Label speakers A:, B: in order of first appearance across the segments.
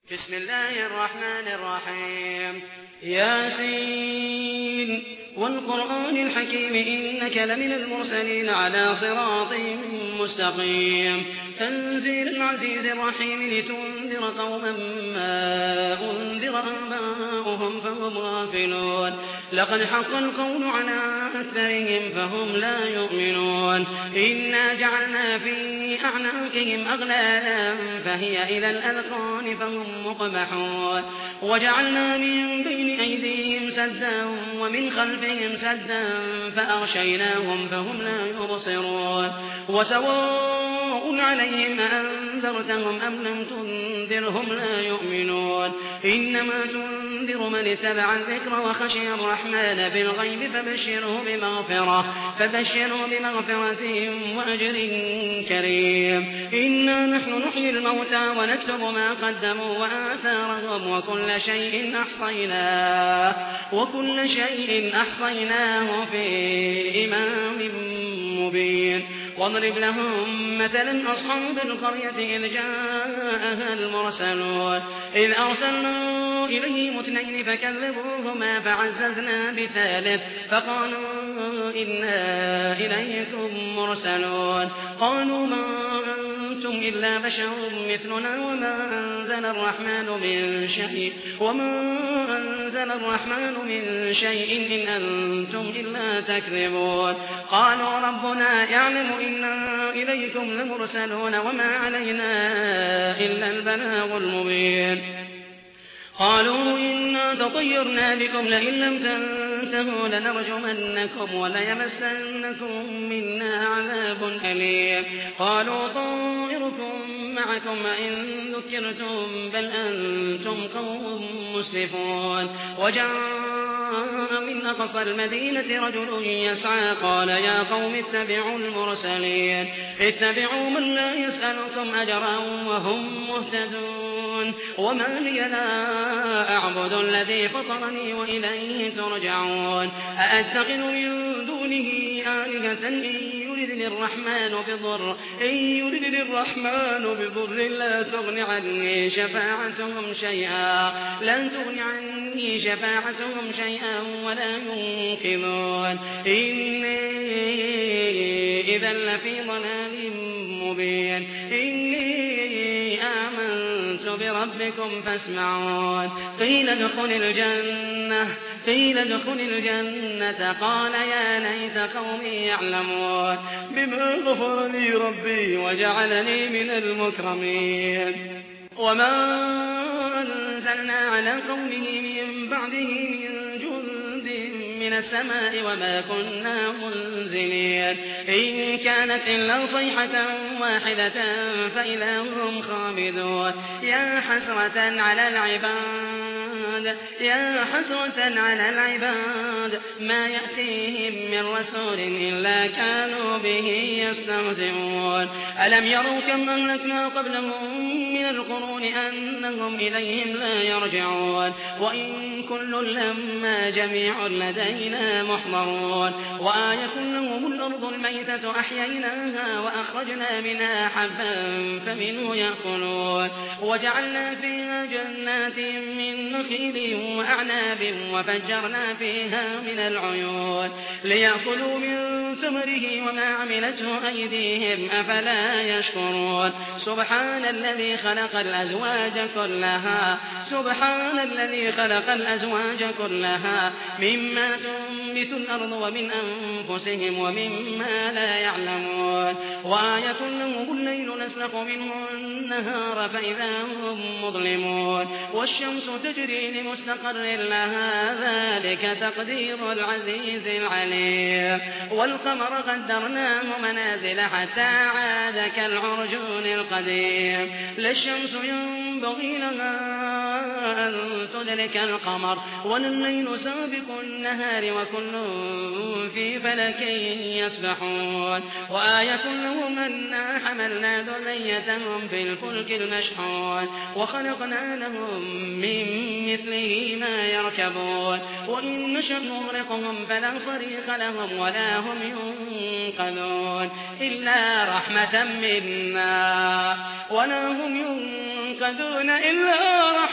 A: بسم الله الرحمن الرحيم ياسين والقرآن الحكيم إنك لمن المرسلين على صراط مستقيم تنزيل العزيز الرحيم لتنذر قوما ما أنذر آباؤهم فهم غافلون لقد حق القول على أكثرهم فهم لا يؤمنون إنا جعلنا في أعناقهم أغلالا فهي إلى الأذقان فهم مقمحون وجعلنا من بين أيديهم سدا ومن خلفهم سدا فأغشيناهم فهم لا يبصرون وسواء عليهم أأنذرتهم أم لم تنذرهم لا يؤمنون إنما تنذر من اتبع الذكر وخشي الرحمن بالغيب فبشره بمغفرة وأجر كريم إنا نحن نحيي الموتى ونكتب ما قدموا وآثارهم وكل شيء أحصيناه في إمام مبين واضرب لهم مثلا أصحاب القرية إذ جاءها المرسلون إذ أرسلنا إليهم اثنين فكذبوهما فعززنا بثالث فقالوا إنا إليكم مرسلون قالوا ما أنتم إلا بشر مثلنا وما أنزل الرحمن من شيء إن أنتم إلا تكذبون قالوا ربنا يعلم إنا إليكم لمرسلون وما علينا إلا البلاغ المبين قالوا إنا تطيرنا بكم لئن لم تنتهوا لنرجمنكم وليمسنكم منا عذاب أليم قالوا طائركم معكم إن ذكرتم بل أنتم قوم مسرفون وجاء من أقصى المدينة رجل يسعى قال يا قوم اتبعوا المرسلين اتبعوا من لا يسألكم أجرا وهم مهتدون وما لي لا أعبد الذي فطرني وإليه ترجعون أأتخذ من دونه آلهة إن يردني الرحمن بضر لا تغن عني شفاعتهم شيئا ولا ينقذون إني إذا لفي ضلال مبين إني آمنت بربكم فاسمعون قيل ادخل الجنة قال يا ليت قومي يعلمون بما غفر لي ربي وجعلني من المكرمين وما أنزلنا على قومه من بعده من جند من السماء وما كنا منزلين إن كانت إلا صيحة واحدة فإذا هم خامدون يا حسرة على العباد ما يأتيهم من رسول إلا كانوا به يستهزئون ألم يروا كم أهلكنا قبلهم من القرون أنهم إليهم لا يرجعون وإن كل لما جميع لدينا محضرون وآية لهم الأرض الميتة أحييناها وأخرجنا منها حبا فمنه يأكلون وجعلنا فيها جنات من نخيل وأعناب وفجرنا فيها من العيون ليأكلوا من ثمره وما عملته أيديهم أفلا يشكرون سبحان الذي خلق الأزواج كلها مما تنبت الأرض ومن أنفسهم ومما لا يعلمون وآية لهم الليل نسلخ منه النهار فإذا هم مظلمون والشمس تجري لمستقر لها ذلك تقدير العزيز العليم والقمر قدرناه منازل حتى عاد كالعرجون القديم لا الشمس ينبغي لها أن تدرك القمر ولا الليل سابق النهار وكل في فلك يسبحون وآية لهم أنا حملنا ذريتهم في الفلك المشحون وخلقنا لهم من مثله ما يركبون وإن نشأ نغرقهم فلا صريخ لهم ولا هم ينقذون إلا رحمة منا ولا هم ينقذون إلا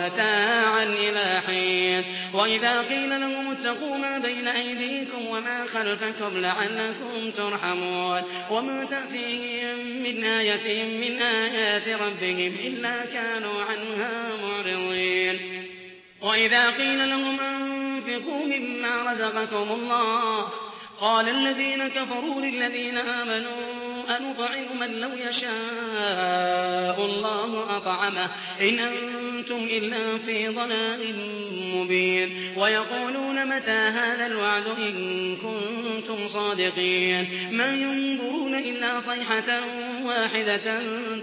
A: متاعا إلى حين وإذا قيل لهم اتقوا ما بين أيديكم وما خلفكم لعلكم ترحمون وما تأتيهم من آية من آيات ربهم إلا كانوا عنها معرضين وإذا قيل لهم أنفقوا مما رزقكم الله قال الذين كفروا للذين آمنوا أنطعم من لو يشاء الله أطعمه إن أنتم إلا في ضلال مبين ويقولون متى هذا الوعد إن كنتم صادقين ما ينظرون إلا صيحة واحدة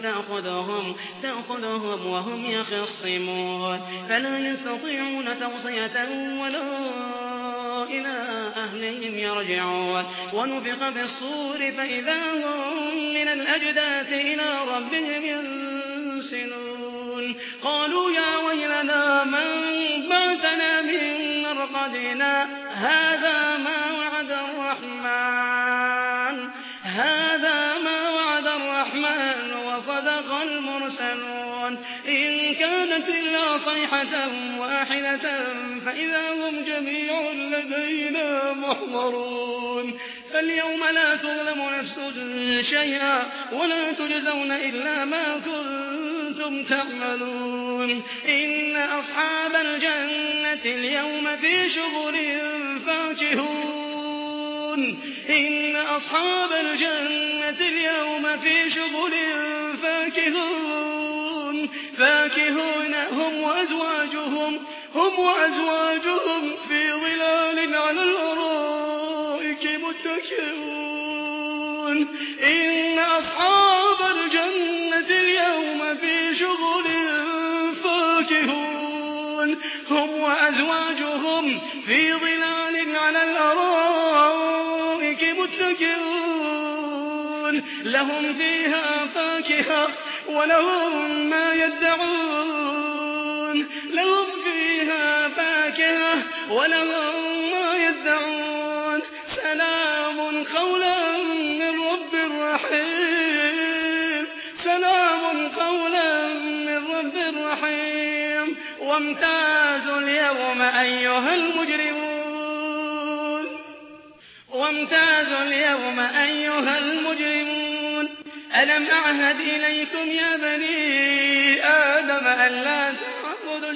A: تأخذهم وهم يخصمون فلا يستطيعون توصية ولا إلى أهلهم يرجعون ونفخ في الصور فإذا هم من الأجداث إلى ربهم ينسلون قالوا يا ويلنا من بعثنا من مرقدنا هذا ما وعد الرحمن وصدق المرسلون إن كانت إلا صيحة واحدة فإذا هم جميع لدينا محضرون فاليوم لا تظلم نفس شيئا ولا تجزون إلا ما كنتم تعملون إن أصحاب الجنة اليوم في شغل فاكهون هم وأزواجهم في ظلال على الأرائك متكئون إن أصحاب الجنة اليوم في شغل فاكهون هم وأزواجهم في ظلال على الأرائك متكئون لهم فيها فاكهة ولهم ما يدعون سلام قولا من رب رحيم وامتازوا اليوم أيها المجرمون ألم أعهد إليكم يا بني آدم ألا تعبدوا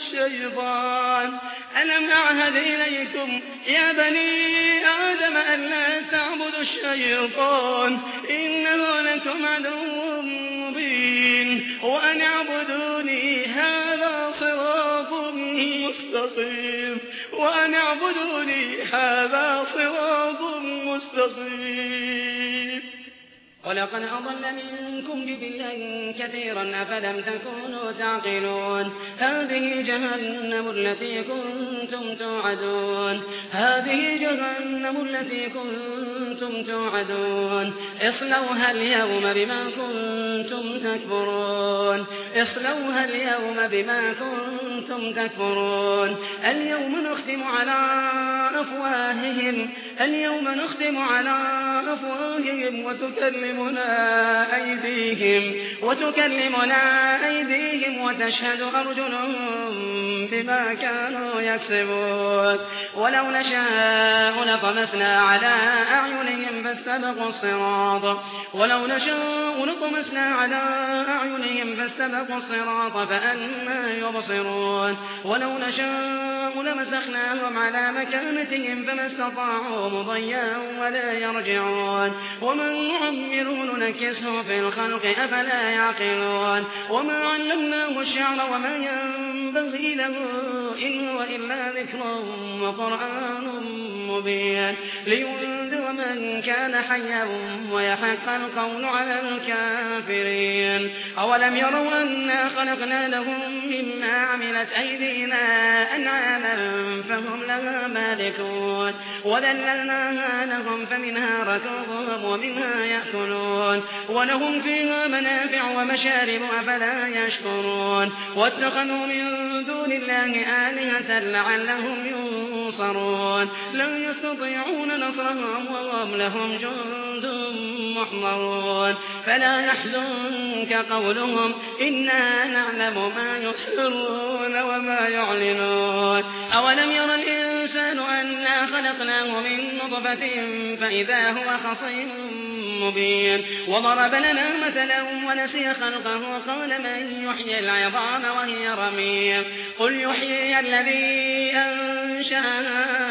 A: الشيطان إنه لكم عدو مبين وأن اعبدوني هذا صراط مستقيم ولقد أضل منكم جبلا كثيرا أفلم تكونوا تعقلون هذه جهنم التي كنتم توعدون اصلوها اليوم بما كنتم تكفرون اليوم نختم على أفواههم وتكلمنا أيديهم وتشهد أرجلهم بما كانوا يكسبون ولو نشاء لطمسنا على أعينهم فاستبقوا الصراط فأنى يبصرون ولو نشاء لمسخناهم على مكانتهم فما استطاعوا مضيا ولا يرجعون ومن نعمره ننكسه في الخلق أفلا يعقلون وما علمناه الشعر وما ينبغي له إن هو إلا ذكر وقرآن مبين لينذر من كان حيا ويحق القول على الكافرين أولم يروا أنا خلقنا لهم مما عملت أيدينا أنعاما فهم لها مالكون وذللناها لهم فمنها ركوبهم ومنها يأكلون ولهم فيها منافع ومشارب أفلا يشكرون واتخذوا من دون الله آلهة لعلهم ينصرون لا يستطيعون نصرهم وهم لهم جند محضرون فلا يحزنك قولهم إنا نعلم ما يسرون وما يعلنون أولم ير الإنسان أنا خلقناه من نطفة فإذا هو خصيم مبين وضرب لنا مثلا ونسي خلقه وقال من يحيي العظام وهي رميم قل يحيي الذي أنشأها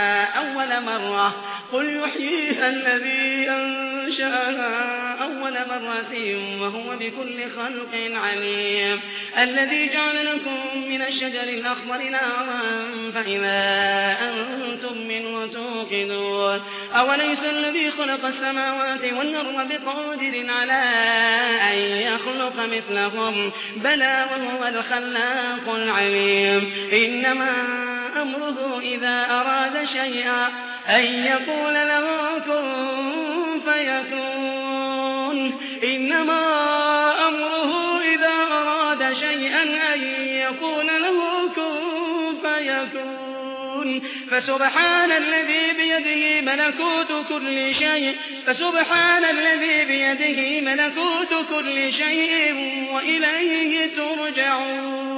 A: أول مرة وهو بكل خلق عليم الذي جعل لكم من الشجر الأخضر نارا فإذا أنتم منه توقدون أوليس الذي خلق السماوات والأرض بقادر على أن يخلق مثلهم بلى وهو الخلاق العليم إنما أمره إذا أراد شيئا أن يقول له كن فيكون إنما أمره إذا أراد شيئا أن يقول له كن فيكون فسبحان الذي بيده ملكوت كل شيء وإليه ترجعون